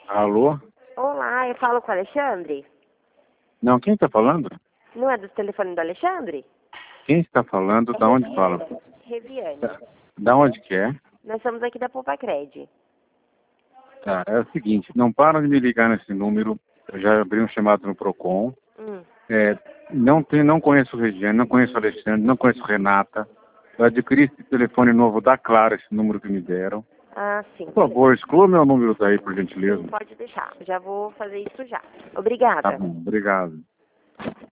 Alô? Olá, eu falo com o Alexandre? Não, quem está falando? Não é do telefone do Alexandre? Quem está falando? Da onde fala? Reviane. Da onde que é? Nós estamos aqui da Poupa Cred. Tá, é o seguinte, não param de me ligar nesse número. Eu já abri um chamado no Procon. Não conheço o Regiane, não conheço o Alexandre, não conheço Renata. Eu adquiri esse telefone novo da Claro, esse número que me deram. Ah, sim. Por favor, exclua meu número daí, por gentileza. Sim, pode deixar. Já vou fazer isso já. Tá Obrigada. bom, obrigado.